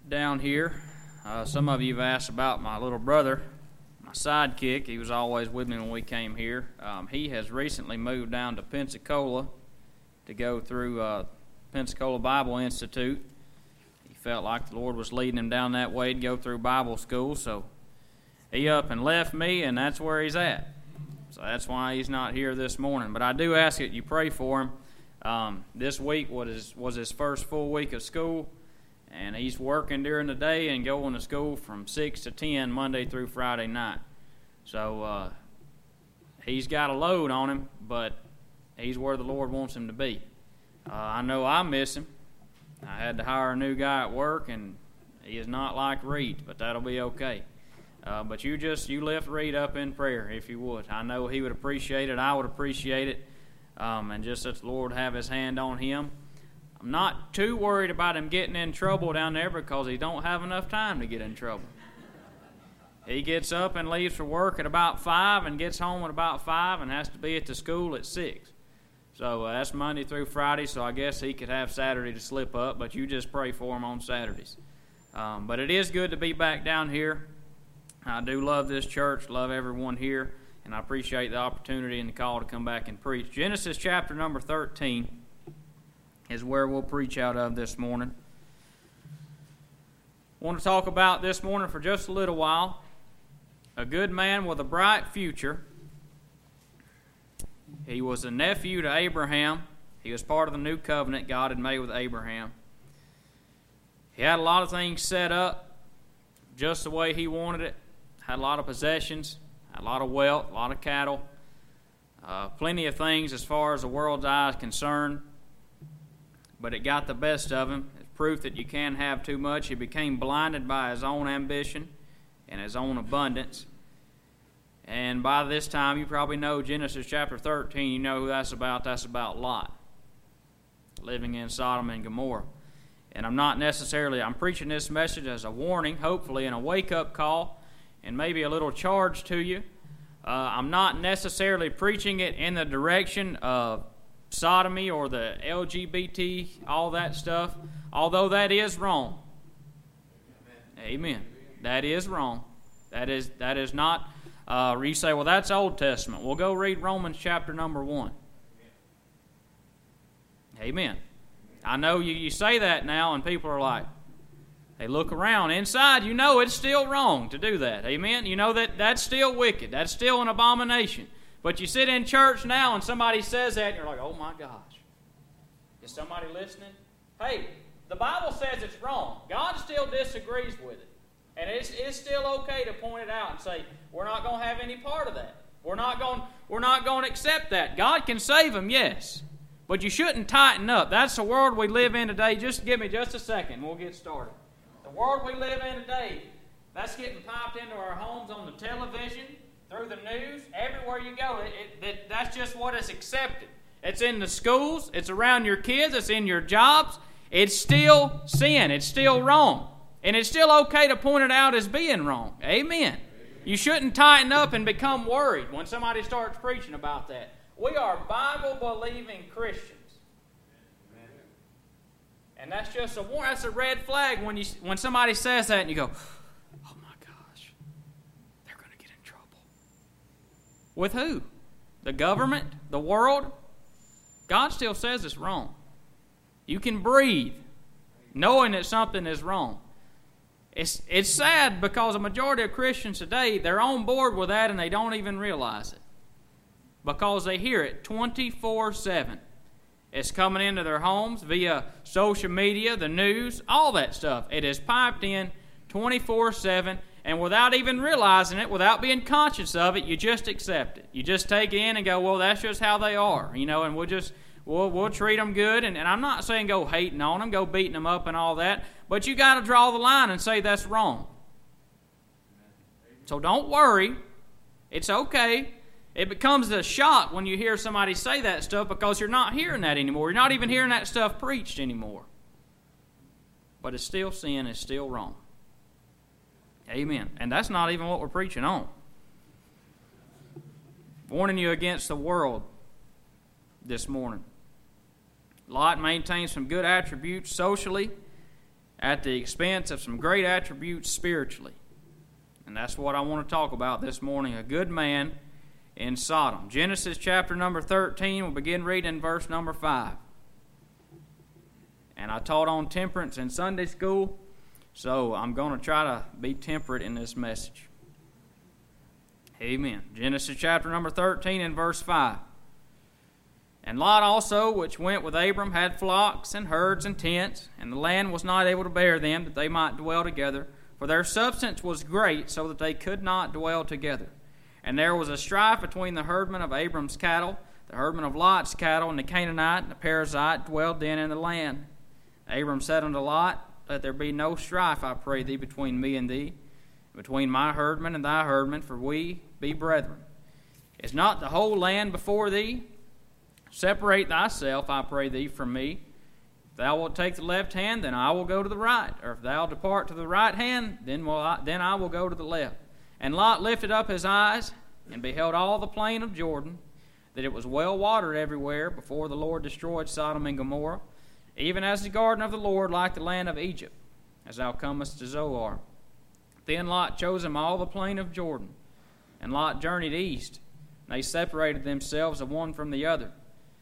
down here. Some of you have asked about my little brother, my sidekick. He was always with me when we came here. He has recently moved down to Pensacola to go through Pensacola Bible Institute. He felt like the Lord was leading him down that way to go through Bible school, so he up and left me, and that's where he's at. So that's why he's not here this morning. But I do ask that you pray for him. This week was his first full week of school, and he's working during the day and going to school from 6 to 10 Monday through Friday night. So he's got a load on him, but he's where the Lord wants him to be. I know I miss him. I had to hire a new guy at work, and he is not like Reed, but that'll be okay. But you lift Reed up in prayer, if you would. I know he would appreciate it. I would appreciate it. And just that the Lord have his hand on him. I'm not too worried about him getting in trouble down there because he don't have enough time to get in trouble. He gets up and leaves for work at about 5 and gets home at about 5 and has to be at the school at 6. So that's Monday through Friday, so I guess he could have Saturday to slip up, but you just pray for him on Saturdays. But it is good to be back down here. I do love this church, love everyone here, and I appreciate the opportunity and the call to come back and preach. Genesis chapter number 13 is where we'll preach out of this morning. I want to talk about this morning for just a little while. A good man with a bright future. He was a nephew to Abraham. He was part of the new covenant God had made with Abraham. He had a lot of things set up just the way he wanted it. Had a lot of possessions, had a lot of wealth, a lot of cattle, plenty of things as far as the world's eye is concerned. But it got the best of him. It's proof that you can't have too much. He became blinded by his own ambition and his own abundance. And by this time, you probably know Genesis chapter 13. You know who that's about. That's about Lot, living in Sodom and Gomorrah. And I'm preaching this message as a warning, hopefully, and a wake-up call, and maybe a little charge to you. I'm not necessarily preaching it in the direction of sodomy or the LGBT, all that stuff, although that is wrong. Amen. That is wrong. That is not, you say, well, that's Old Testament. Well, go read Romans chapter number 1. Amen. I know you say that now, and people are like, they look around. Inside, you know it's still wrong to do that. Amen? You know that's still wicked. That's still an abomination. But you sit in church now and somebody says that and you're like, oh my gosh. Is somebody listening? Hey, the Bible says it's wrong. God still disagrees with it. And it's still okay to point it out and say, we're not going to have any part of that. We're not going to accept that. God can save them, yes. But you shouldn't tighten up. That's the world we live in today. Just give me just a second and we'll get started. The world we live in today, that's getting piped into our homes on the television, through the news, everywhere you go. That's just what is accepted. It's in the schools. It's around your kids. It's in your jobs. It's still sin. It's still wrong. And it's still okay to point it out as being wrong. Amen. You shouldn't tighten up and become worried when somebody starts preaching about that. We are Bible-believing Christians. And that's just that's a red flag when somebody says that and you go, oh my gosh, they're going to get in trouble. With who? The government? The world? God still says it's wrong. You can breathe knowing that something is wrong. It's sad because a majority of Christians today, they're on board with that and they don't even realize it. Because they hear it 24/7. It's coming into their homes via social media, the news, all that stuff. It is piped in 24/7, and without even realizing it, without being conscious of it, you just accept it. You just take it in and go, well, that's just how they are, and we'll treat them good. And I'm not saying go hating on them, go beating them up and all that, but you got to draw the line and say that's wrong. So don't worry. It's okay. It becomes a shock when you hear somebody say that stuff because you're not hearing that anymore. You're not even hearing that stuff preached anymore. But it's still sin. It's still wrong. Amen. And that's not even what we're preaching on. Warning you against the world this morning. Lot maintains some good attributes socially. at the expense of some great attributes spiritually. And that's what I want to talk about this morning, a good man in Sodom. Genesis chapter number 13, we'll begin reading in verse number 5. And I taught on temperance in Sunday school, so I'm going to try to be temperate in this message. Amen. Genesis chapter number 13 and verse 5. And Lot also, which went with Abram, had flocks and herds and tents, and the land was not able to bear them, that they might dwell together. For their substance was great, so that they could not dwell together. And there was a strife between the herdmen of Abram's cattle, the herdmen of Lot's cattle, and the Canaanite and the Perizzite dwelled then in the land. Abram said unto Lot, Let there be no strife, I pray thee, between me and thee, between my herdmen and thy herdmen, for we be brethren. Is not the whole land before thee? Separate thyself, I pray thee, from me. If thou wilt take the left hand, then I will go to the right. Or if thou depart to the right hand, then I will go to the left. And Lot lifted up his eyes, and beheld all the plain of Jordan, that it was well watered everywhere, before the Lord destroyed Sodom and Gomorrah, even as the garden of the Lord, like the land of Egypt, as thou comest to Zoar. Then Lot chose him all the plain of Jordan, and Lot journeyed east, and they separated themselves the one from the other.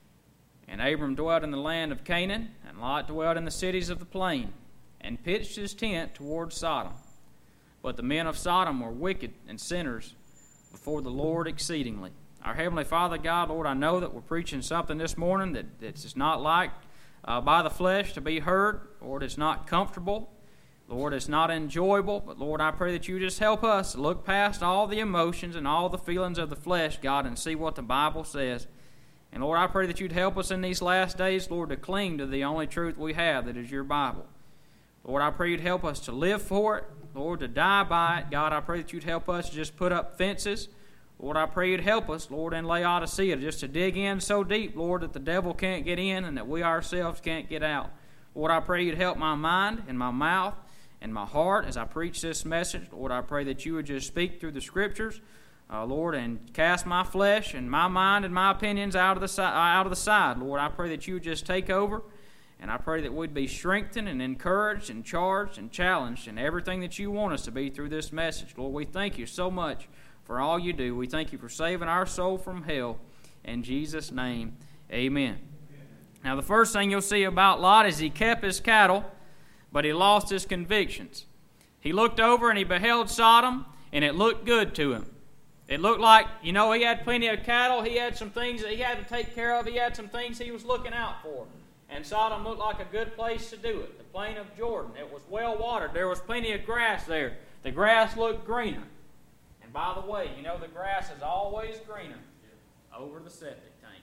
And Abram dwelt in the land of Canaan, and Lot dwelt in the cities of the plain, and pitched his tent toward Sodom. But the men of Sodom were wicked and sinners before the Lord exceedingly. Our Heavenly Father, God, Lord, I know that we're preaching something this morning that's not like by the flesh to be heard. Lord, it's not comfortable. Lord, it's not enjoyable. But, Lord, I pray that you just help us to look past all the emotions and all the feelings of the flesh, God, and see what the Bible says. And, Lord, I pray that you'd help us in these last days, Lord, to cling to the only truth we have, that is your Bible. Lord, I pray you'd help us to live for it, Lord, to die by it. God, I pray that you'd help us to just put up fences. Lord, I pray you'd help us, Lord, in Laodicea, just to dig in so deep, Lord, that the devil can't get in and that we ourselves can't get out. Lord, I pray you'd help my mind and my mouth and my heart as I preach this message. Lord, I pray that you would just speak through the Scriptures, Lord, and cast my flesh and my mind and my opinions out of the side. Lord, I pray that you would just take over, and I pray that we'd be strengthened and encouraged and charged and challenged in everything that you want us to be through this message. Lord, we thank you so much for all you do. We thank you for saving our soul from hell. In Jesus' name, amen. Now, the first thing you'll see about Lot is he kept his cattle, but he lost his convictions. He looked over and he beheld Sodom, and it looked good to him. It looked like, he had plenty of cattle. He had some things that he had to take care of. He had some things he was looking out for. And Sodom looked like a good place to do it. The plain of Jordan. It was well watered. There was plenty of grass there. The grass looked greener. And by the way, the grass is always greener over the septic tank.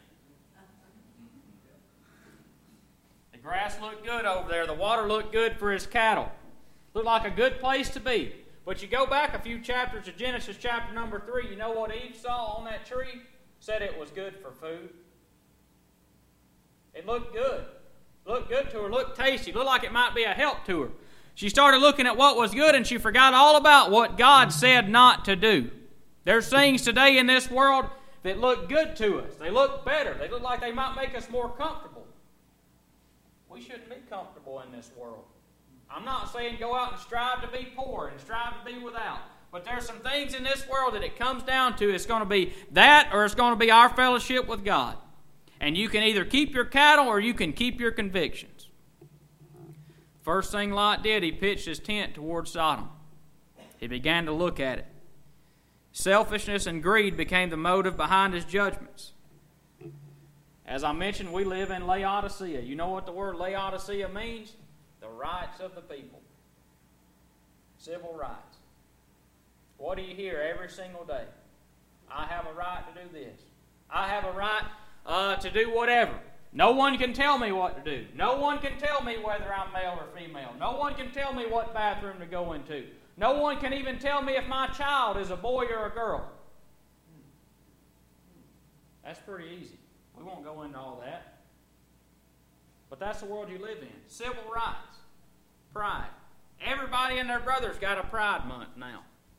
The grass looked good over there. The water looked good for his cattle. Looked like a good place to be. But you go back a few chapters to Genesis chapter number 3, you know what Eve saw on that tree? Said it was good for food. It looked good. Looked good to her, looked tasty, looked like it might be a help to her. She started looking at what was good and she forgot all about what God said not to do. There's things today in this world that look good to us. They look better. They look like they might make us more comfortable. We shouldn't be comfortable in this world. I'm not saying go out and strive to be poor and strive to be without. But there's some things in this world that it comes down to. It's going to be that or it's going to be our fellowship with God. And you can either keep your cattle or you can keep your convictions. First thing Lot did, he pitched his tent toward Sodom. He began to look at it. Selfishness and greed became the motive behind his judgments. As I mentioned, we live in Laodicea. You know what the word Laodicea means? The rights of the people. Civil rights. What do you hear every single day? I have a right to do this. I have a right to do whatever. No one can tell me what to do. No one can tell me whether I'm male or female. No one can tell me what bathroom to go into. No one can even tell me if my child is a boy or a girl. That's pretty easy. We won't go into all that. But that's the world you live in. Civil rights. Pride. Everybody and their brother's got a pride month now.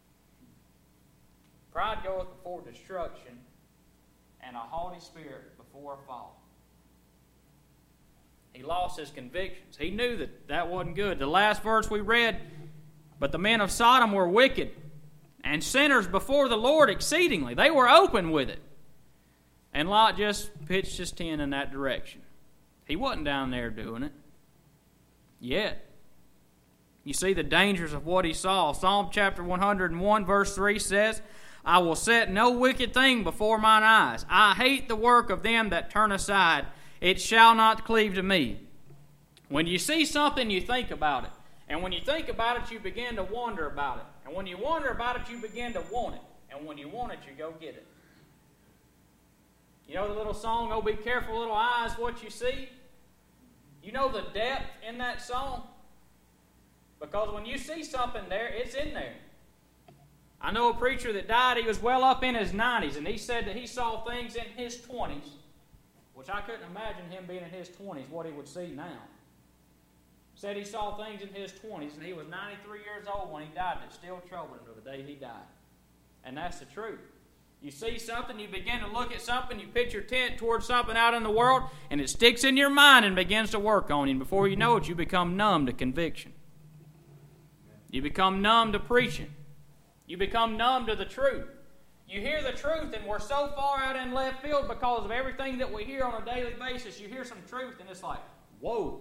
Pride goeth before destruction, and a haughty spirit before a fall. He lost his convictions. He knew that that wasn't good. The last verse we read, but the men of Sodom were wicked and sinners before the Lord exceedingly. They were open with it. And Lot just pitched his tent in that direction. He wasn't down there doing it yet. You see the dangers of what he saw. Psalm chapter 101 verse 3 says, I will set no wicked thing before mine eyes. I hate the work of them that turn aside. It shall not cleave to me. When you see something, you think about it. And when you think about it, you begin to wonder about it. And when you wonder about it, you begin to want it. And when you want it, you go get it. You know the little song, oh, be careful, little eyes, what you see? You know the depth in that song? Because when you see something there, it's in there. I know a preacher that died, he was well up in his 90s, and he said that he saw things in his 20s, which I couldn't imagine him being in his 20s, what he would see now. Said he saw things in his 20s, and he was 93 years old when he died that still troubled him to the day he died. And that's the truth. You see something, you begin to look at something, you pitch your tent towards something out in the world, and it sticks in your mind and begins to work on you. And before you know it, you become numb to conviction. You become numb to preaching. You become numb to the truth. You hear the truth, and we're so far out in left field because of everything that we hear on a daily basis. You hear some truth, and it's like, whoa.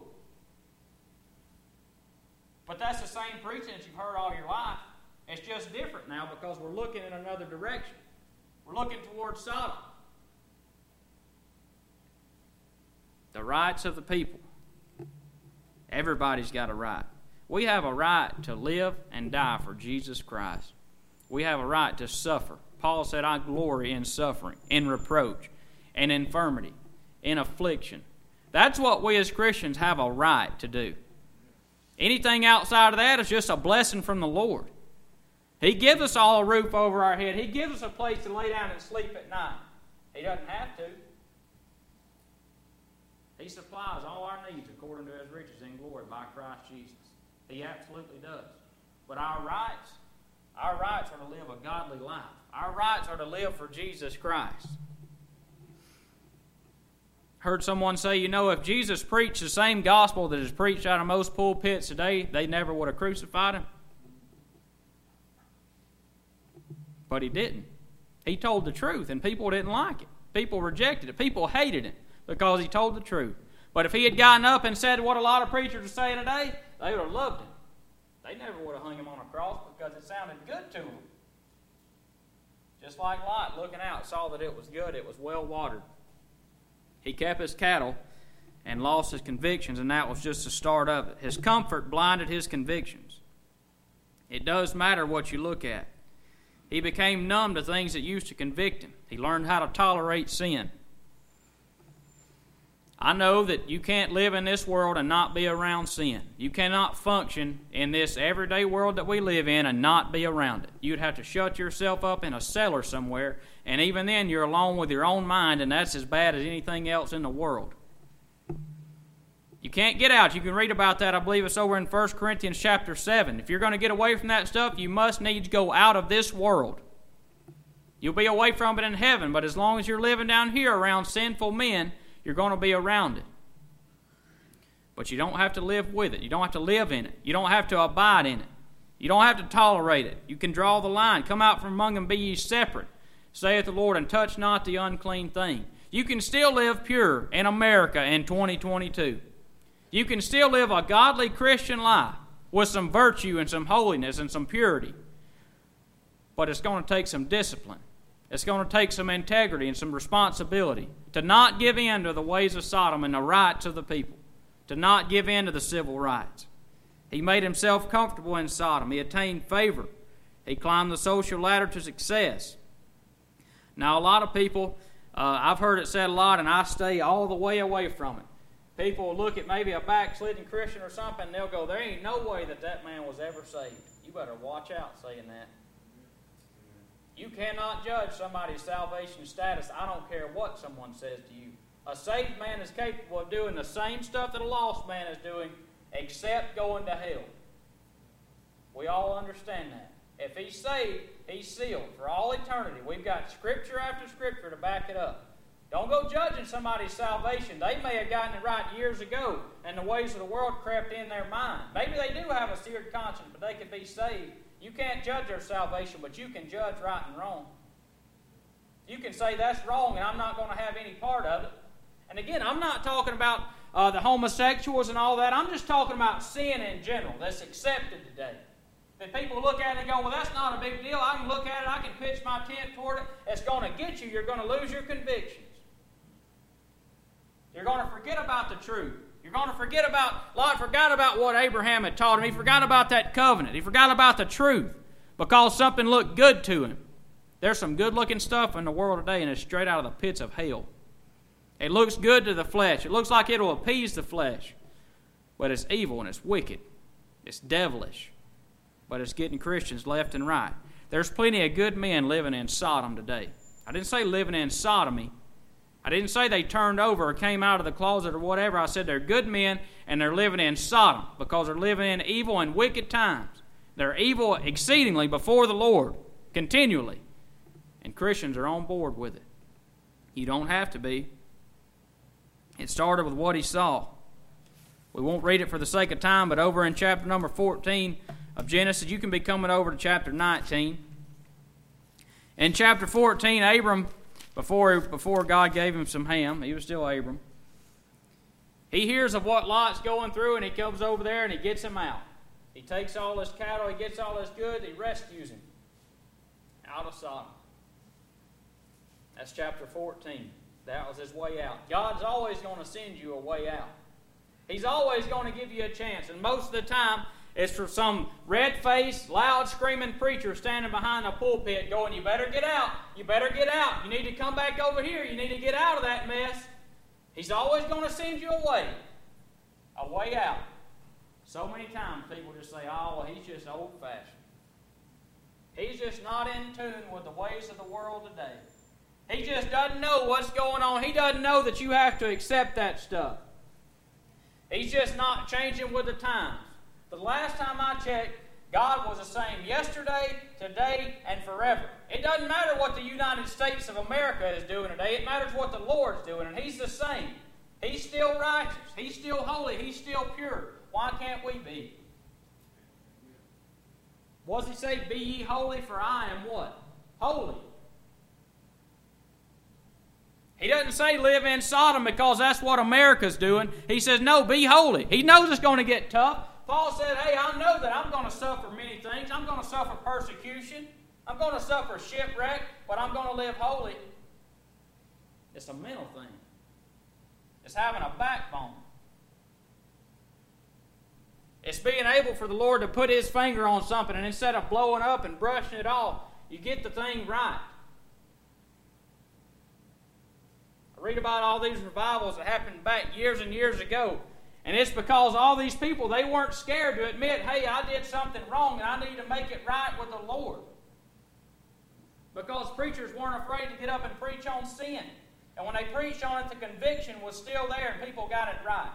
But that's the same preaching that you've heard all your life. It's just different now because we're looking in another direction. We're looking towards Sodom. The rights of the people. Everybody's got a right. We have a right to live and die for Jesus Christ. We have a right to suffer. Paul said, I glory in suffering, in reproach, in infirmity, in affliction. That's what we as Christians have a right to do. Anything outside of that is just a blessing from the Lord. He gives us all a roof over our head. He gives us a place to lay down and sleep at night. He doesn't have to. He supplies all our needs according to His riches in glory by Christ Jesus. He absolutely does. But our rights are to live a godly life. Our rights are to live for Jesus Christ. Heard someone say, you know, if Jesus preached the same gospel that is preached out of most pulpits today, they never would have crucified Him. But He didn't. He told the truth, and people didn't like it. People rejected it. People hated it because He told the truth. But if He had gotten up and said what a lot of preachers are saying today, they would have loved Him. They never would have hung Him on a cross because it sounded good to them. Just like Lot, looking out, saw that it was good, it was well watered. He kept his cattle and lost his convictions, and that was just the start of it. His comfort blinded his convictions. It does matter what you look at. He became numb to things that used to convict him. He learned how to tolerate sin. I know that you can't live in this world and not be around sin. You cannot function in this everyday world that we live in and not be around it. You'd have to shut yourself up in a cellar somewhere, and even then you're alone with your own mind, and that's as bad as anything else in the world. You can't get out. You can read about that. I believe it's over in 1 Corinthians chapter 7. If you're going to get away from that stuff, you must needs go out of this world. You'll be away from it in heaven, but as long as you're living down here around sinful men, you're going to be around it. But you don't have to live with it. You don't have to live in it. You don't have to abide in it. You don't have to tolerate it. You can draw the line. Come out from among them, be ye separate, saith the Lord, and touch not the unclean thing. You can still live pure in America in 2022. You can still live a godly Christian life with some virtue and some holiness and some purity. But it's going to take some discipline. It's going to take some integrity and some responsibility to not give in to the ways of Sodom and the rights of the people, to not give in to the civil rights. He made himself comfortable in Sodom. He attained favor. He climbed the social ladder to success. Now, a lot of people, I've heard it said a lot, and I stay all the way away from it. People will look at maybe a backslidden Christian or something, and they'll go, there ain't no way that man was ever saved. You better watch out saying that. You cannot judge somebody's salvation status. I don't care what someone says to you. A saved man is capable of doing the same stuff that a lost man is doing, except going to hell. We all understand that. If he's saved, he's sealed for all eternity. We've got Scripture after Scripture to back it up. Don't go judging somebody's salvation. They may have gotten it right years ago, and the ways of the world crept in their mind. Maybe they do have a seared conscience, but they could be saved. You can't judge their salvation, but you can judge right and wrong. You can say that's wrong, and I'm not going to have any part of it. And again, I'm not talking about the homosexuals and all that. I'm just talking about sin in general that's accepted today. That people look at it and go, well, that's not a big deal. I can look at it. I can pitch my tent toward it. It's going to get you. You're going to lose your convictions. You're going to forget about the truth. You're going to forget about, Lot forgot about what Abraham had taught him. He forgot about that covenant. He forgot about the truth because something looked good to him. There's some good-looking stuff in the world today, and it's straight out of the pits of hell. It looks good to the flesh. It looks like it will appease the flesh. But it's evil and it's wicked. It's devilish. But it's getting Christians left and right. There's plenty of good men living in Sodom today. I didn't say living in sodomy. I didn't say they turned over or came out of the closet or whatever. I said they're good men and they're living in Sodom because they're living in evil and wicked times. They're evil exceedingly before the Lord, continually. And Christians are on board with it. You don't have to be. It started with what he saw. We won't read it for the sake of time, but over in chapter number 14 of Genesis, you can be coming over to chapter 19. In chapter 14, Abram, before God gave him some ham, he was still Abram. He hears of what Lot's going through, and he comes over there and he gets him out. He takes all his cattle, he gets all his goods, he rescues him out of Sodom. That's chapter 14. That was his way out. God's always going to send you a way out. He's always going to give you a chance. And most of the time, it's for some red-faced, loud, screaming preacher standing behind a pulpit going, you better get out. You better get out. You need to come back over here. You need to get out of that mess. He's always going to send you a way out. So many times people just say, oh, well, he's just old-fashioned. He's just not in tune with the ways of the world today. He just doesn't know what's going on. He doesn't know that you have to accept that stuff. He's just not changing with the times. The last time I checked, God was the same yesterday, today, and forever. It doesn't matter what the United States of America is doing today. It matters what the Lord's doing, and He's the same. He's still righteous. He's still holy. He's still pure. Why can't we be? What does He say? Be ye holy, for I am what? Holy. He doesn't say live in Sodom because that's what America's doing. He says, no, be holy. He knows it's going to get tough. Paul said, hey, I know that I'm going to suffer many things. I'm going to suffer persecution. I'm going to suffer shipwreck, but I'm going to live holy. It's a mental thing. It's having a backbone. It's being able for the Lord to put His finger on something, and instead of blowing up and brushing it off, you get the thing right. Read about all these revivals that happened back years and years ago. And it's because all these people, they weren't scared to admit, hey, I did something wrong and I need to make it right with the Lord. Because preachers weren't afraid to get up and preach on sin. And when they preached on it, the conviction was still there and people got it right.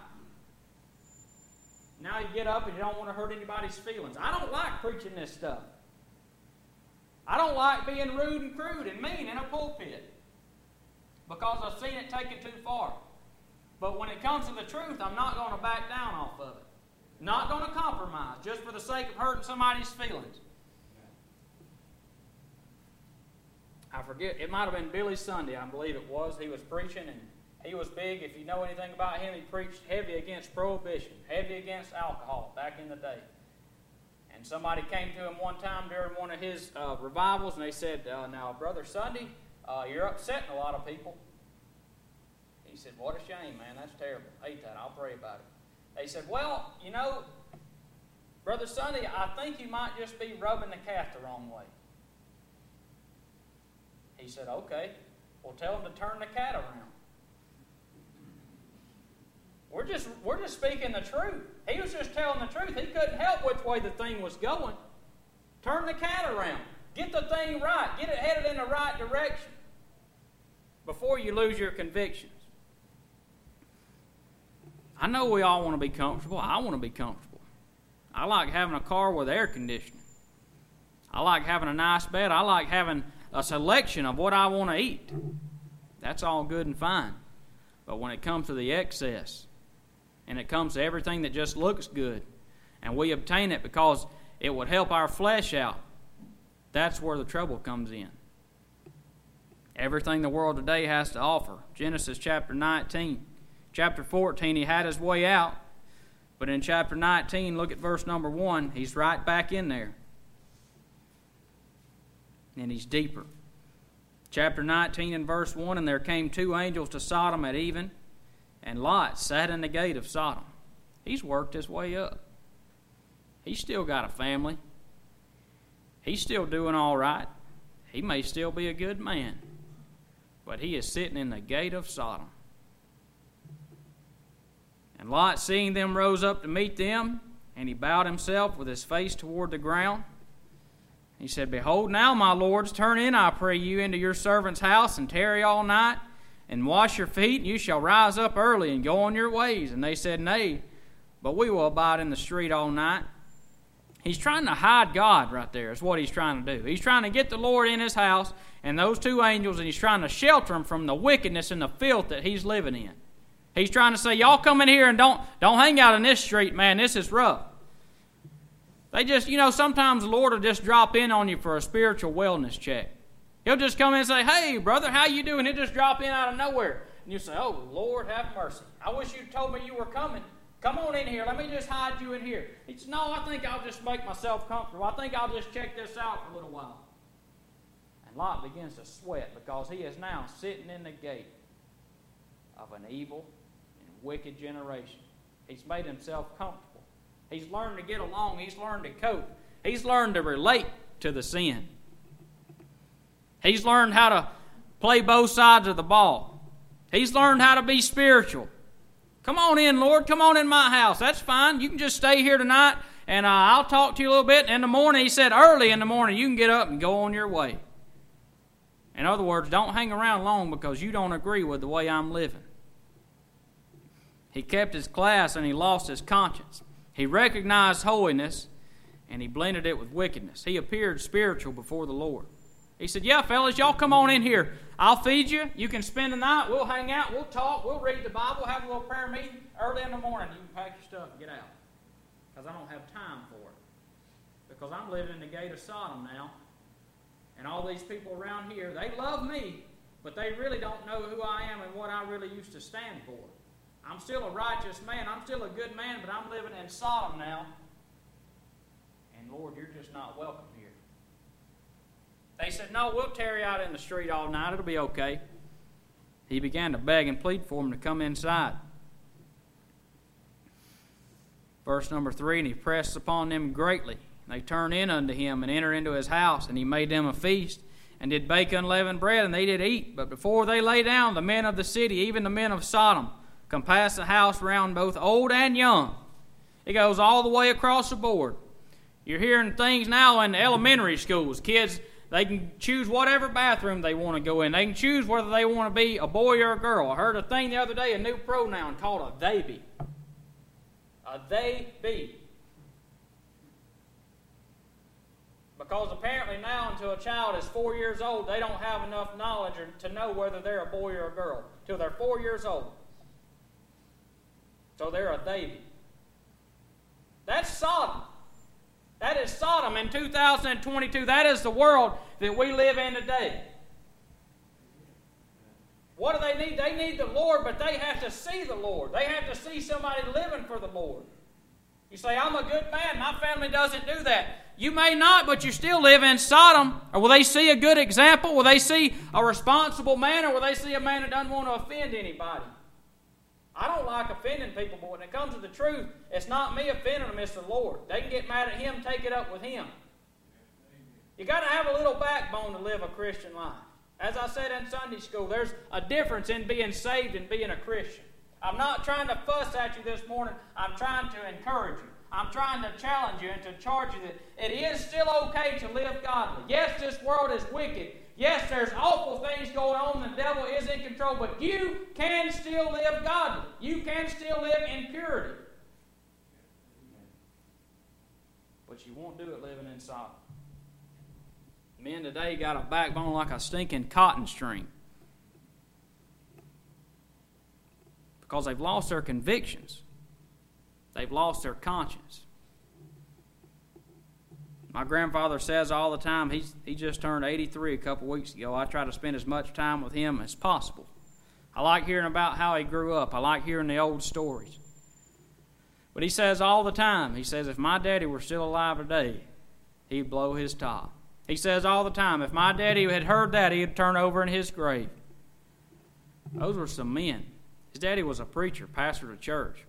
Now you get up and you don't want to hurt anybody's feelings. I don't like preaching this stuff. I don't like being rude and crude and mean in a pulpit. Because I've seen it taken too far. But when it comes to the truth, I'm not going to back down off of it. Not going to compromise just for the sake of hurting somebody's feelings. I forget, it might have been Billy Sunday, I believe it was. He was preaching, and he was big. If you know anything about him, he preached heavy against prohibition, heavy against alcohol back in the day. And somebody came to him one time during one of his revivals, and they said, now, Brother Sunday, you're upsetting a lot of people. He said, what a shame, man. That's terrible. I hate that. I'll pray about it. They said, well, you know, Brother Sunday, I think you might just be rubbing the cat the wrong way. He said, okay. Well, tell him to turn the cat around. We're just speaking the truth. He was just telling the truth. He couldn't help which way the thing was going. Turn the cat around. Get the thing right. Get it headed in the right direction before you lose your convictions. I know we all want to be comfortable. I want to be comfortable. I like having a car with air conditioning. I like having a nice bed. I like having a selection of what I want to eat. That's all good and fine. But when it comes to the excess, and it comes to everything that just looks good, and we obtain it because it would help our flesh out, that's where the trouble comes in. Everything the world today has to offer. Genesis chapter 19. Chapter 14, he had his way out. But in chapter 19, look at verse number 1. He's right back in there. And he's deeper. Chapter 19 and verse 1, and there came 2 angels to Sodom at even, and Lot sat in the gate of Sodom. He's worked his way up. He's still got a family. He's still doing all right. He may still be a good man. But he is sitting in the gate of Sodom. And Lot, seeing them, rose up to meet them, and he bowed himself with his face toward the ground. He said, Behold, now, my lords, turn in, I pray you, into your servant's house, and tarry all night, and wash your feet, and you shall rise up early, and go on your ways. And they said, Nay, but we will abide in the street all night. He's trying to hide God right there, is what he's trying to do. He's trying to get the Lord in his house, and those 2 angels, and he's trying to shelter him from the wickedness and the filth that he's living in. He's trying to say, y'all come in here and don't hang out in this street, man. This is rough. They just, sometimes the Lord will just drop in on you for a spiritual wellness check. He'll just come in and say, hey, brother, how you doing? He'll just drop in out of nowhere. And you say, oh, Lord, have mercy. I wish you told me you were coming. Come on in here. Let me just hide you in here. He said, no, I think I'll just make myself comfortable. I think I'll just check this out for a little while. And Lot begins to sweat because he is now sitting in the gate of an evil and wicked generation. He's made himself comfortable. He's learned to get along. He's learned to cope. He's learned to relate to the sin. He's learned how to play both sides of the ball. He's learned how to be spiritual. Come on in, Lord. Come on in my house. That's fine. You can just stay here tonight, and I'll talk to you a little bit. In the morning, he said, early in the morning, you can get up and go on your way. In other words, don't hang around long because you don't agree with the way I'm living. He kept his class and he lost his conscience. He recognized holiness and he blended it with wickedness. He appeared spiritual before the Lord. He said, yeah, fellas, y'all come on in here. I'll feed you. You can spend the night. We'll hang out. We'll talk. We'll read the Bible. Have a little prayer meeting early in the morning. You can pack your stuff and get out. Because I don't have time for it. Because I'm living in the gate of Sodom now. And all these people around here, they love me, but they really don't know who I am and what I really used to stand for. I'm still a righteous man. I'm still a good man, but I'm living in Sodom now. And Lord, you're just not welcome here. They said, no, we'll tarry out in the street all night. It'll be okay. He began to beg and plead for them to come inside. Verse number 3, and he pressed upon them greatly. They turned in unto him and entered into his house, and he made them a feast, and did bake unleavened bread, and they did eat. But before they lay down, the men of the city, even the men of Sodom, compassed the house round, both old and young. It goes all the way across the board. You're hearing things now in elementary schools. Kids, they can choose whatever bathroom they want to go in. They can choose whether they want to be a boy or a girl. I heard a thing the other day, a new pronoun called a they be. A they be. Because apparently now, until a child is 4 years old, they don't have enough knowledge to know whether they're a boy or a girl. Till they're 4 years old. So they're a they be. That's Sodom. That is Sodom in 2022. That is the world that we live in today. What do they need? They need the Lord, but they have to see the Lord. They have to see somebody living for the Lord. You say, I'm a good man. My family doesn't do that. You may not, but you still live in Sodom. Or will they see a good example? Will they see a responsible man? Or will they see a man that doesn't want to offend anybody? I don't like offending people, but when it comes to the truth, it's not me offending them, it's the Lord. They can get mad at him, take it up with him. You got to have a little backbone to live a Christian life. As I said in Sunday school, there's a difference in being saved and being a Christian. I'm not trying to fuss at you this morning. I'm trying to encourage you. I'm trying to challenge you and to charge you that it is still okay to live godly. Yes, this world is wicked. Yes, there's awful things going on. The devil is in control. But you can still live godly. You can still live in purity. But you won't do it living in Sodom. Men today got a backbone like a stinking cotton string. Because they've lost their convictions. They've lost their conscience. My grandfather says all the time, he just turned 83 a couple weeks ago. I try to spend as much time with him as possible. I like hearing about how he grew up. I like hearing the old stories. But he says all the time, he says, if my daddy were still alive today, he'd blow his top. He says all the time, if my daddy had heard that, he'd turn over in his grave. Those were some men. His daddy was a preacher, pastor of a church.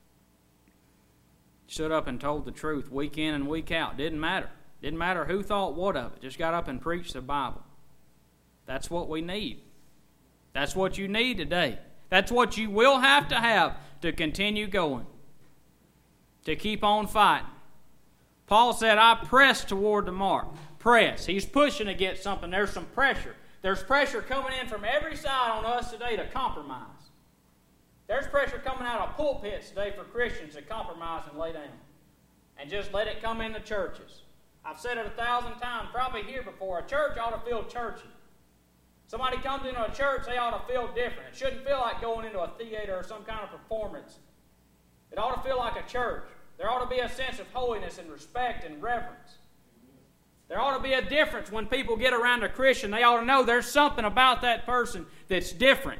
Stood up and told the truth week in and week out. Didn't matter. Didn't matter who thought what of it. Just got up and preached the Bible. That's what we need. That's what you need today. That's what you will have to continue going. To keep on fighting. Paul said, I press toward the mark. Press. He's pushing to get something. There's some pressure. There's pressure coming in from every side on us today to compromise. There's pressure coming out of pulpits today for Christians to compromise and lay down. And just let it come into churches. I've said it 1,000 times, probably here before. A church ought to feel churchy. Somebody comes into a church, they ought to feel different. It shouldn't feel like going into a theater or some kind of performance. It ought to feel like a church. There ought to be a sense of holiness and respect and reverence. There ought to be a difference when people get around a Christian. They ought to know there's something about that person that's different.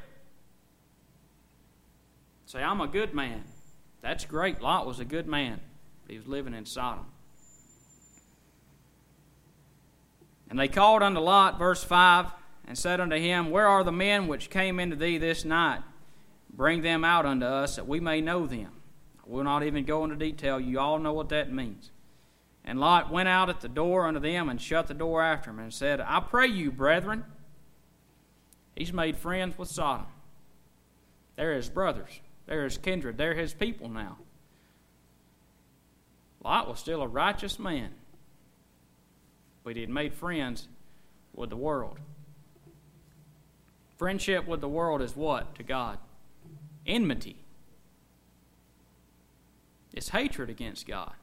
Say, I'm a good man. That's great. Lot was a good man. He was living in Sodom. And they called unto Lot, verse 5, and said unto him, Where are the men which came into thee this night? Bring them out unto us, that we may know them. I will not even go into detail. You all know what that means. And Lot went out at the door unto them and shut the door after him and said, I pray you, brethren. He's made friends with Sodom. They're his brothers. They're his kindred. They're his people now. Lot was still a righteous man, but he had made friends with the world. Friendship with the world is what to God? Enmity. It's hatred against God.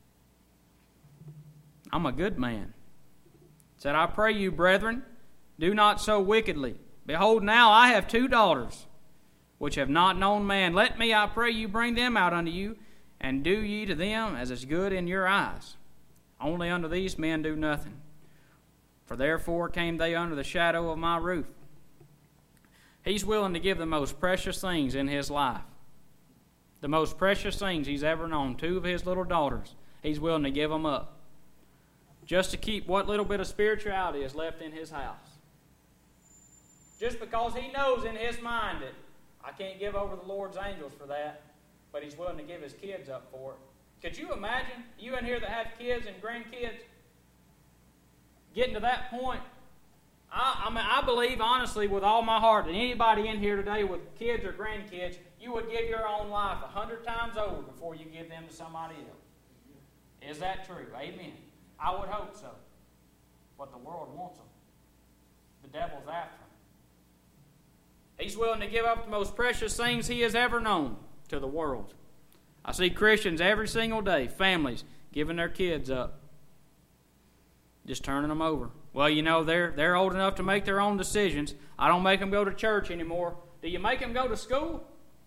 I'm a good man. Said, I pray you, brethren, do not so wickedly. Behold, now I have 2 daughters, which have not known man. Let me, I pray you, bring them out unto you, and do ye to them as is good in your eyes. Only unto these men do nothing. For therefore came they under the shadow of my roof. He's willing to give the most precious things in his life. The most precious things he's ever known. 2 of his little daughters. He's willing to give them up. Just to keep what little bit of spirituality is left in his house. Just because he knows in his mind that I can't give over the Lord's angels for that, but he's willing to give his kids up for it. Could you imagine, you in here that have kids and grandkids, getting to that point? I believe honestly with all my heart that anybody in here today with kids or grandkids, you would give your own life 100 times over before you give them to somebody else. Is that true? Amen. I would hope so. But the world wants them. The devil's after them. He's willing to give up the most precious things he has ever known to the world. I see Christians every single day, families, giving their kids up. Just turning them over. Well, you know, they're old enough to make their own decisions. I don't make them go to church anymore. Do you make them go to school?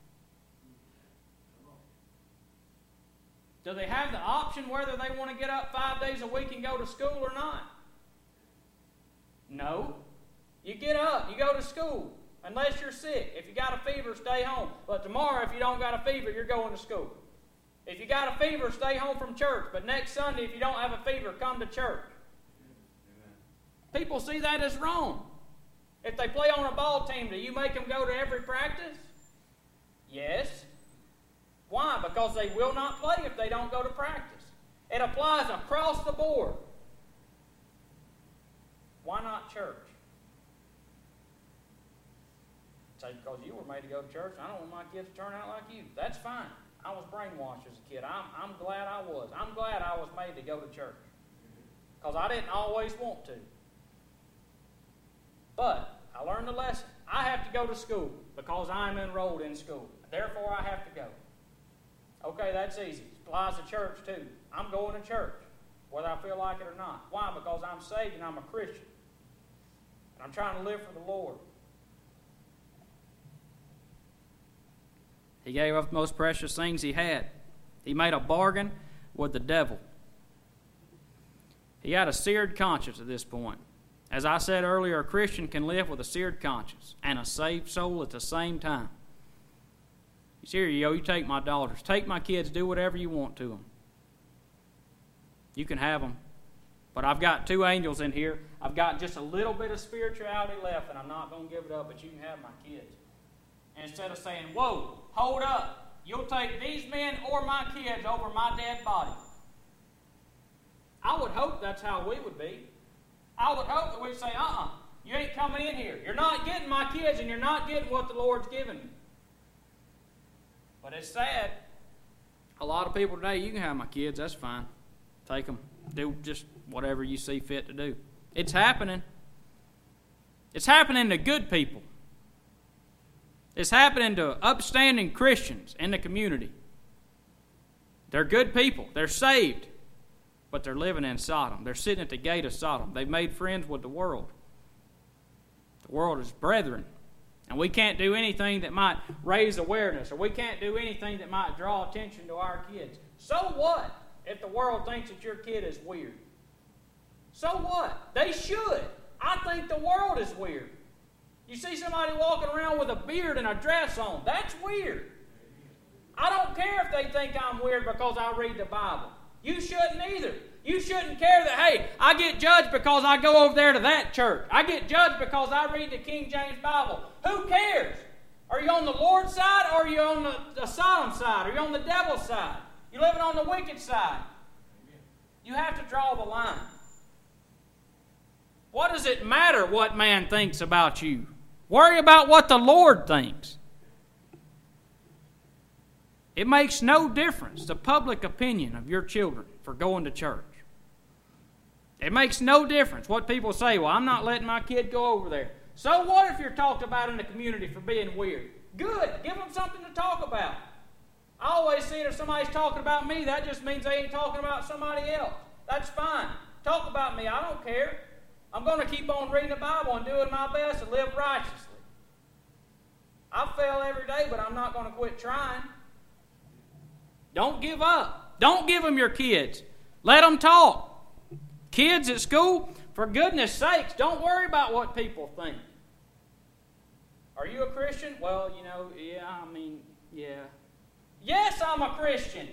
Do they have the option whether they want to get up 5 days a week and go to school or not? No. You get up, you go to school. Unless you're sick. If you got a fever, stay home. But tomorrow, if you don't got a fever, you're going to school. If you got a fever, stay home from church. But next Sunday, if you don't have a fever, come to church. People see that as wrong. If they play on a ball team, do you make them go to every practice? Yes. Why? Because they will not play if they don't go to practice. It applies across the board. Why not church? Say, because you were made to go to church, I don't want my kids to turn out like you. That's fine. I was brainwashed as a kid. I'm glad I was. I'm glad I was made to go to church. Because I didn't always want to. But I learned a lesson. I have to go to school because I'm enrolled in school. Therefore, I have to go. Okay, that's easy. It applies to church too. I'm going to church, whether I feel like it or not. Why? Because I'm saved and I'm a Christian. And I'm trying to live for the Lord. He gave up the most precious things he had. He made a bargain with the devil. He had a seared conscience at this point. As I said earlier, a Christian can live with a seared conscience and a saved soul at the same time. He's here, you take my daughters, take my kids, do whatever you want to them. You can have them. But I've got 2 angels in here. I've got just a little bit of spirituality left, and I'm not going to give it up, but you can have my kids. And instead of saying, whoa, hold up, you'll take these men or my kids over my dead body. I would hope that's how we would be. I would hope that we'd say, you ain't coming in here. You're not getting my kids, and you're not getting what the Lord's given me. But it's sad. A lot of people today, you can have my kids, that's fine. Take them. Do just whatever you see fit to do. It's happening. It's happening to good people. It's happening to upstanding Christians in the community. They're good people. They're saved. But they're living in Sodom. They're sitting at the gate of Sodom. They've made friends with the world. The world is brethren. And we can't do anything that might raise awareness, or we can't do anything that might draw attention to our kids. So what if the world thinks that your kid is weird? So what? They should. I think the world is weird. You see somebody walking around with a beard and a dress on. That's weird. I don't care if they think I'm weird because I read the Bible. You shouldn't either. You shouldn't care that, hey, I get judged because I go over there to that church. I get judged because I read the King James Bible. Who cares? Are you on the Lord's side, or are you on the Sodom side? Are you on the devil's side? You're living on the wicked side. You have to draw the line. What does it matter what man thinks about you? Worry about what the Lord thinks. It makes no difference, the public opinion of your children for going to church. It makes no difference what people say. Well, I'm not letting my kid go over there. So what if you're talked about in the community for being weird? Good. Give them something to talk about. I always see it if somebody's talking about me, that just means they ain't talking about somebody else. That's fine. Talk about me. I don't care. I'm going to keep on reading the Bible and doing my best to live righteously. I fail every day, but I'm not going to quit trying. Don't give up. Don't give them your kids. Let them talk. Kids at school, for goodness sakes, don't worry about what people think. Are you a Christian? Well, yeah. Yes, I'm a Christian.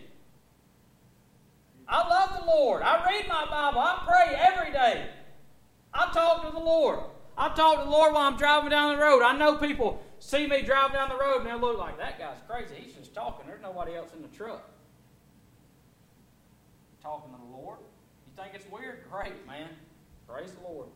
I love the Lord. I read my Bible. I pray every day. I talk to the Lord. I talk to the Lord while I'm driving down the road. I know people see me driving down the road and they'll look like, that guy's crazy. He's just talking. There's nobody else in the truck. Talking to the Lord. You think it's weird? Great, man. Praise the Lord.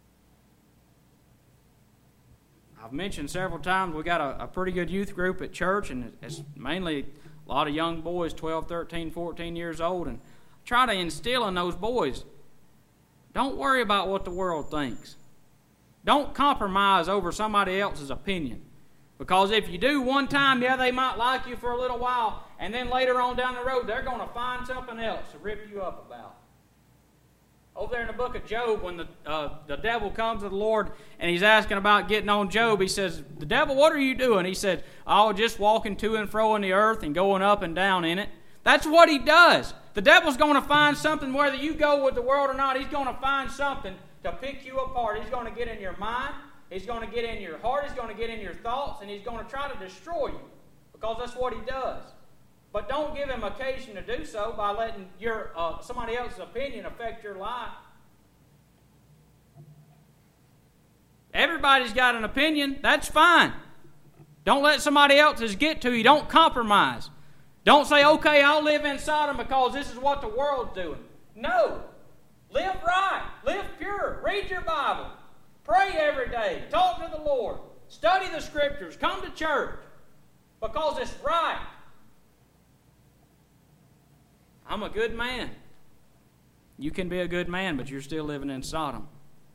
I've mentioned several times we got a pretty good youth group at church, and it's mainly a lot of young boys, 12, 13, 14 years old, and try to instill in those boys, don't worry about what the world thinks. Don't compromise over somebody else's opinion. Because if you do one time, they might like you for a little while, and then later on down the road, they're going to find something else to rip you up about. Over there in the book of Job, when the devil comes to the Lord and he's asking about getting on Job, he says, the devil, what are you doing? He said, just walking to and fro in the earth and going up and down in it. That's what he does. The devil's going to find something, whether you go with the world or not, he's going to find something to pick you apart. He's going to get in your mind. He's going to get in your heart. He's going to get in your thoughts, and he's going to try to destroy you, because that's what he does. But don't give him occasion to do so by letting your somebody else's opinion affect your life. Everybody's got an opinion. That's fine. Don't let somebody else's get to you. Don't compromise. Don't say, okay, I'll live in Sodom because this is what the world's doing. No. Live right. Live pure. Read your Bible. Pray every day. Talk to the Lord. Study the Scriptures. Come to church because it's right. I'm a good man. You can be a good man, but you're still living in Sodom.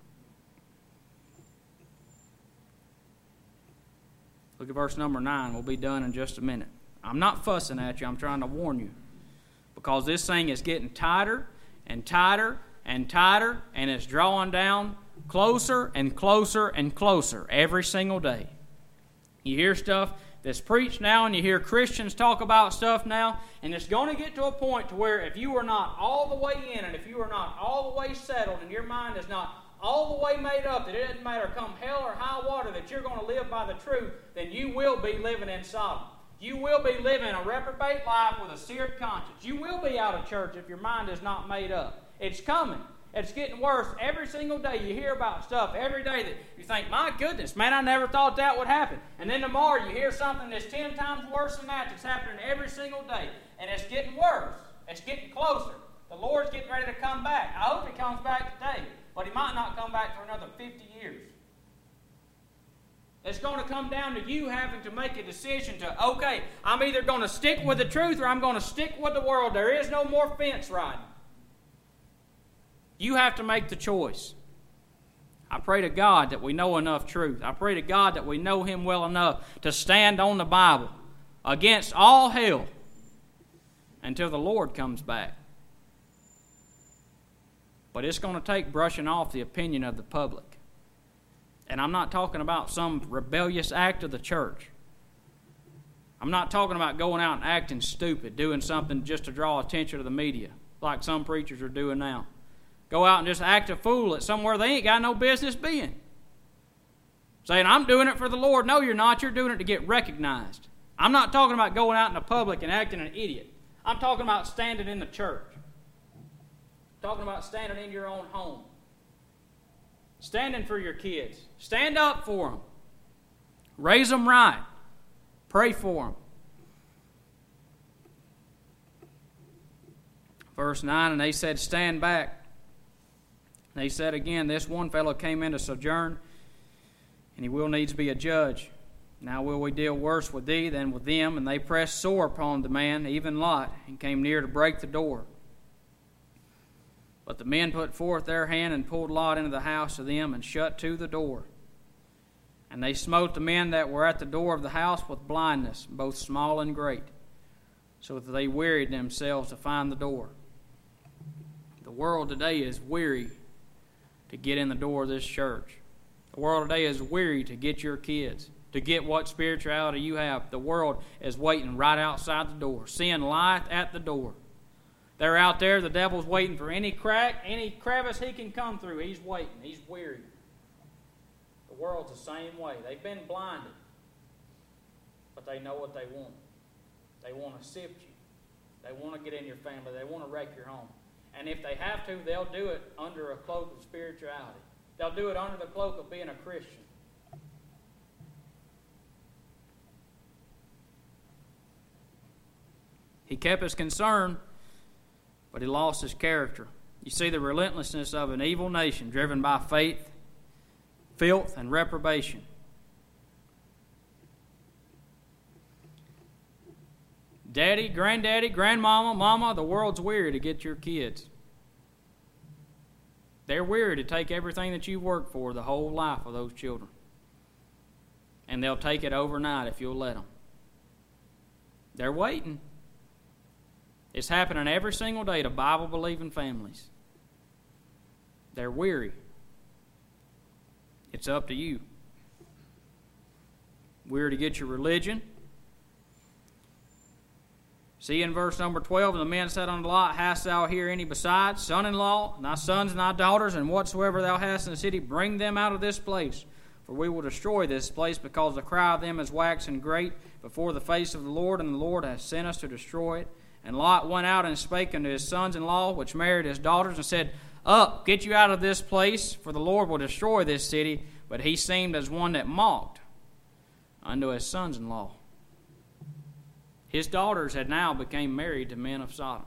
Look at verse number 9. We'll be done in just a minute. I'm not fussing at you. I'm trying to warn you. Because this thing is getting tighter and tighter and tighter, and it's drawing down closer and closer and closer every single day. You hear stuff that's preached now, and you hear Christians talk about stuff now, and it's going to get to a point to where if you are not all the way in, and if you are not all the way settled, and your mind is not all the way made up, that it doesn't matter come hell or high water, that you're going to live by the truth, then you will be living in Sodom. You will be living a reprobate life with a seared conscience. You will be out of church if your mind is not made up. It's coming. It's getting worse every single day. You hear about stuff every day that you think, my goodness, man, I never thought that would happen. And then tomorrow you hear something that's 10 times worse than that that's happening every single day. And it's getting worse. It's getting closer. The Lord's getting ready to come back. I hope He comes back today, but He might not come back for another 50 years. It's going to come down to you having to make a decision to, okay, I'm either going to stick with the truth or I'm going to stick with the world. There is no more fence riding. You have to make the choice. I pray to God that we know enough truth. I pray to God that we know Him well enough to stand on the Bible against all hell until the Lord comes back. But it's going to take brushing off the opinion of the public. And I'm not talking about some rebellious act of the church. I'm not talking about going out and acting stupid, doing something just to draw attention to the media, like some preachers are doing now. Go out and just act a fool at somewhere they ain't got no business being. Saying, I'm doing it for the Lord. No, you're not. You're doing it to get recognized. I'm not talking about going out in the public and acting an idiot. I'm talking about standing in the church. I'm talking about standing in your own home. Standing for your kids. Stand up for them. Raise them right. Pray for them. Verse 9, and they said, stand back. They said again, this one fellow came in to sojourn, and he will needs be a judge. Now will we deal worse with thee than with them? And they pressed sore upon the man, even Lot, and came near to break the door. But the men put forth their hand and pulled Lot into the house of them and shut to the door. And they smote the men that were at the door of the house with blindness, both small and great, so that they wearied themselves to find the door. The world today is weary to get in the door of this church. The world today is weary to get your kids, to get what spirituality you have. The world is waiting right outside the door. Sin lieth at the door. They're out there. The devil's waiting for any crack, any crevice he can come through. He's waiting. He's weary. The world's the same way. They've been blinded, but they know what they want. They want to sift you. They want to get in your family. They want to wreck your home. And if they have to, they'll do it under a cloak of spirituality. They'll do it under the cloak of being a Christian. He kept his concern, but he lost his character. You see the relentlessness of an evil nation driven by faith, filth, and reprobation. Daddy, granddaddy, grandmama, mama, the world's weary to get your kids. They're weary to take everything that you've worked for the whole life of those children. And they'll take it overnight if you'll let them. They're waiting. It's happening every single day to Bible-believing families. They're weary. It's up to you. Weary to get your religion. See in verse number 12, and the men said unto Lot, hast thou here any besides, son-in-law, thy sons and thy daughters, and whatsoever thou hast in the city, bring them out of this place. For we will destroy this place, because the cry of them is waxing great before the face of the Lord, and the Lord hath sent us to destroy it. And Lot went out and spake unto his sons-in-law, which married his daughters, and said, Up, get you out of this place, for the Lord will destroy this city. But he seemed as one that mocked unto his sons-in-law. His daughters had now become married to men of Sodom.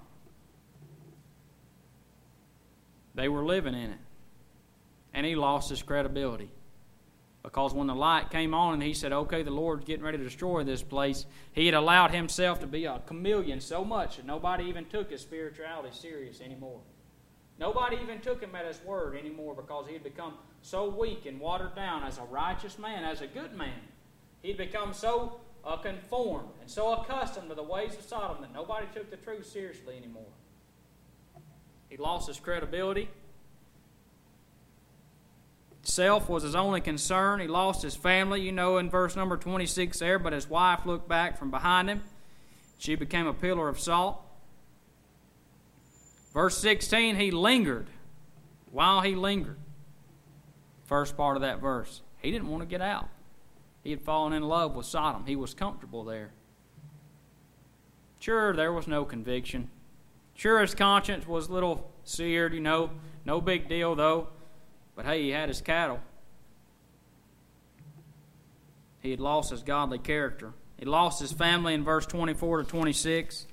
They were living in it. And he lost his credibility. Because when the light came on and he said, okay, the Lord's getting ready to destroy this place, he had allowed himself to be a chameleon so much that nobody even took his spirituality serious anymore. Nobody even took him at his word anymore, because he had become so weak and watered down as a righteous man, as a good man. He'd become so conformed and so accustomed to the ways of Sodom that nobody took the truth seriously anymore. He lost his credibility. self was his only concern. He lost his family, you know, in verse number 26 there, but his wife looked back from behind him. She became a pillar of salt. Verse 16, he lingered. While he lingered, first part of that verse, he didn't want to get out. He had fallen in love with Sodom. He was comfortable there. Sure, there was no conviction. Sure, his conscience was a little seared, you know. No big deal, though. But hey, he had his cattle. He had lost his godly character. He lost his family in verse 24 to 26.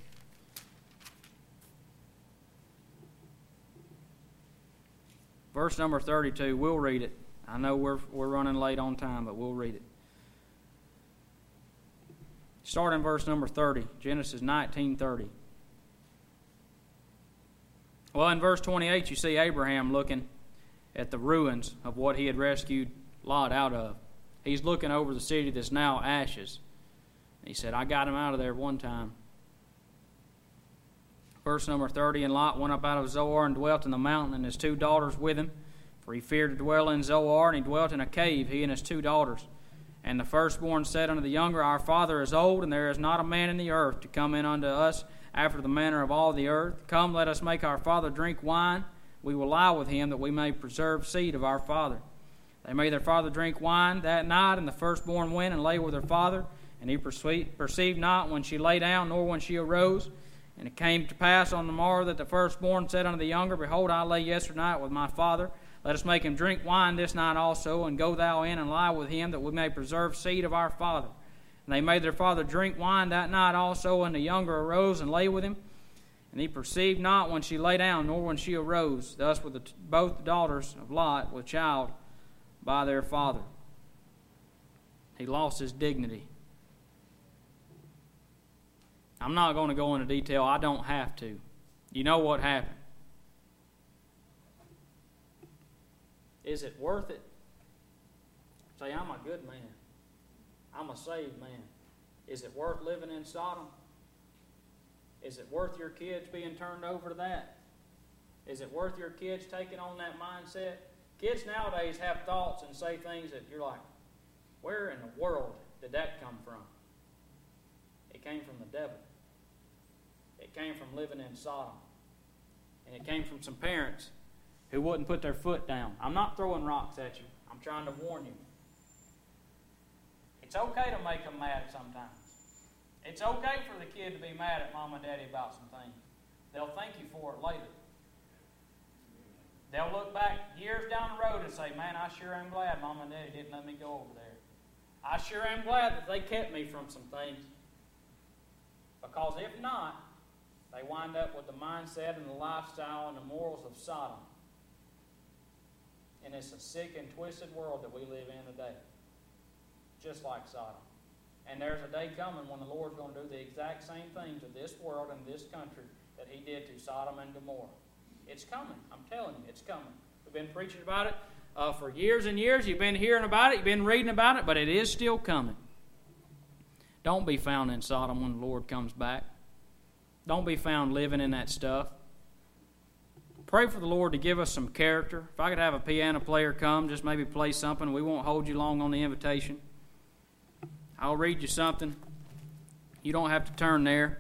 Verse number 32, we'll read it. I know we're running late on time, but we'll read it. Start in verse number 30, Genesis 19:30. Well, in verse 28, you see Abraham looking at the ruins of what he had rescued Lot out of. He's looking over the city that's now ashes. He said, I got him out of there one time. Verse number 30, and Lot went up out of Zoar and dwelt in the mountain, and his 2 daughters with him. For he feared to dwell in Zoar, and he dwelt in a cave, he and his 2 daughters. And the firstborn said unto the younger, Our father is old, and there is not a man in the earth to come in unto us after the manner of all the earth. Come, let us make our father drink wine. We will lie with him, that we may preserve seed of our father. They made their father drink wine that night, and the firstborn went and lay with her father. And he perceived not when she lay down, nor when she arose. And it came to pass on the morrow that the firstborn said unto the younger, Behold, I lay yesterday night with my father. Let us make him drink wine this night also, and go thou in and lie with him, that we may preserve seed of our father. And they made their father drink wine that night also, and the younger arose and lay with him. And he perceived not when she lay down, nor when she arose. Thus were both daughters of Lot with child by their father. He lost his dignity. I'm not going to go into detail. I don't have to. You know what happened. Is it worth it? Say, I'm a good man. I'm a saved man. Is it worth living in Sodom? Is it worth your kids being turned over to that? Is it worth your kids taking on that mindset? Kids nowadays have thoughts and say things that you're like, where in the world did that come from? It came from the devil. It came from living in Sodom. And it came from some parents who wouldn't put their foot down. I'm not throwing rocks at you. I'm trying to warn you. It's okay to make them mad sometimes. It's okay for the kid to be mad at mom and daddy about some things. They'll thank you for it later. They'll look back years down the road and say, man, I sure am glad mom and daddy didn't let me go over there. I sure am glad that they kept me from some things. Because if not, they wind up with the mindset and the lifestyle and the morals of Sodom. And it's a sick and twisted world that we live in today. Just like Sodom. And there's a day coming when the Lord's going to do the exact same thing to this world and this country that he did to Sodom and Gomorrah. It's coming. I'm telling you, it's coming. We've been preaching about it for years and years. You've been hearing about it. You've been reading about it. But it is still coming. Don't be found in Sodom when the Lord comes back. Don't be found living in that stuff. Pray for the Lord to give us some character. If I could have a piano player come, just maybe play something. We won't hold you long on the invitation. I'll read you something. You don't have to turn there.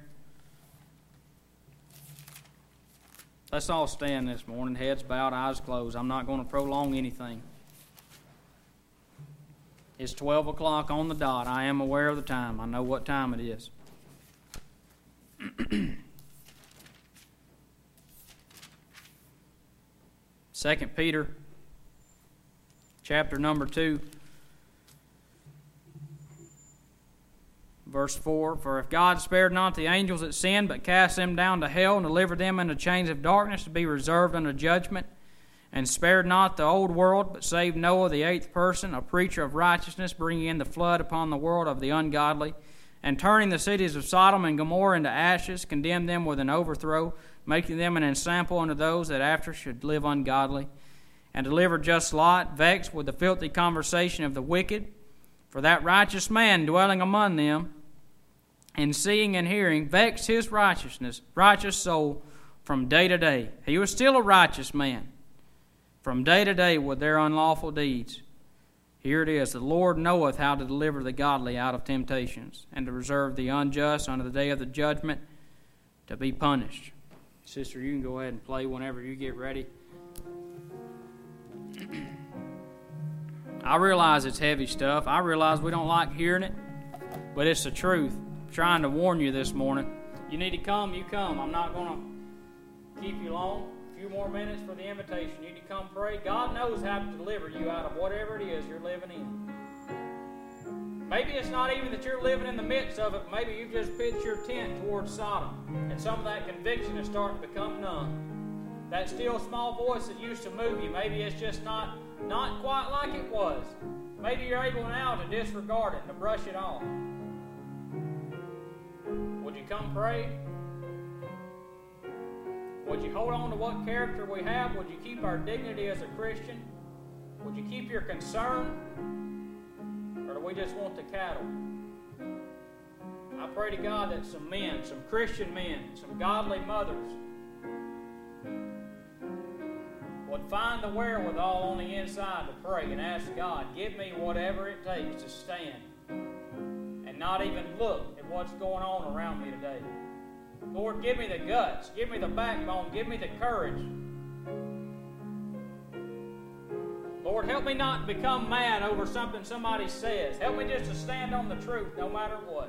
Let's all stand this morning, heads bowed, eyes closed. I'm not going to prolong anything. It's 12 o'clock on the dot. I am aware of the time. I know what time it is. 2 Peter, chapter number 2, verse 4, For if God spared not the angels that sinned, but cast them down to hell, and delivered them into chains of darkness to be reserved unto judgment, and spared not the old world, but saved Noah the eighth person, a preacher of righteousness, bringing in the flood upon the world of the ungodly, and turning the cities of Sodom and Gomorrah into ashes, condemned them with an overthrow, making them an ensample unto those that after should live ungodly, and delivered just Lot, vexed with the filthy conversation of the wicked. For that righteous man dwelling among them, and seeing and hearing, vexed his righteous soul from day to day. He was still a righteous man. from day to day with their unlawful deeds. Here it is, the Lord knoweth how to deliver the godly out of temptations, and to reserve the unjust unto the day of the judgment to be punished. Sister, you can go ahead and play whenever you get ready. I realize it's heavy stuff. I realize we don't like hearing it, but it's the truth. I'm trying to warn you this morning. You need to come, you come. I'm not going to keep you long. A few more minutes for the invitation. You need to come pray. God knows how to deliver you out of whatever it is you're living in. Maybe it's not even that you're living in the midst of it. Maybe you just pitched your tent towards Sodom, and some of that conviction is starting to become numb. That still small voice that used to move you, maybe it's just not quite like it was. Maybe you're able now to disregard it, to brush it off. Would you come pray? Would you hold on to what character we have? Would you keep our dignity as a Christian? Would you keep your concern? Or do we just want the cattle? I pray to God that some men, some Christian men, some godly mothers would find the wherewithal on the inside to pray and ask God, give me whatever it takes to stand and not even look at what's going on around me today. Lord, give me the guts, give me the backbone, give me the courage. Lord, help me not become mad over something somebody says. Help me just to stand on the truth no matter what.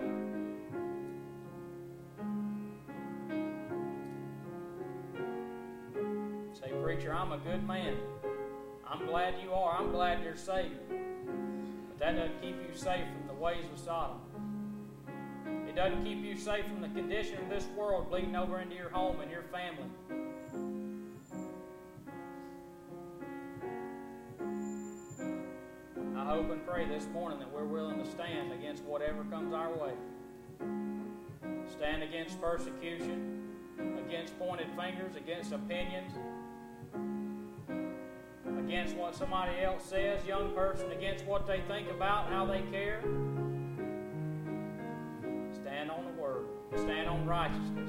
Say, preacher, I'm a good man. I'm glad you are. I'm glad you're saved. But that doesn't keep you safe from the ways of Sodom. It doesn't keep you safe from the condition of this world bleeding over into your home and your family. I hope and pray this morning that we're willing to stand against whatever comes our way. Stand against persecution, against pointed fingers, against opinions, against what somebody else says, young person, against what they think about, how they care. Stand on the Word. Stand on righteousness.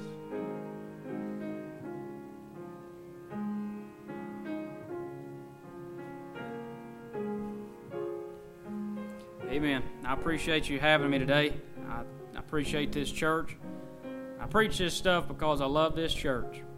Amen. I appreciate you having me today. I appreciate this church. I preach this stuff because I love this church.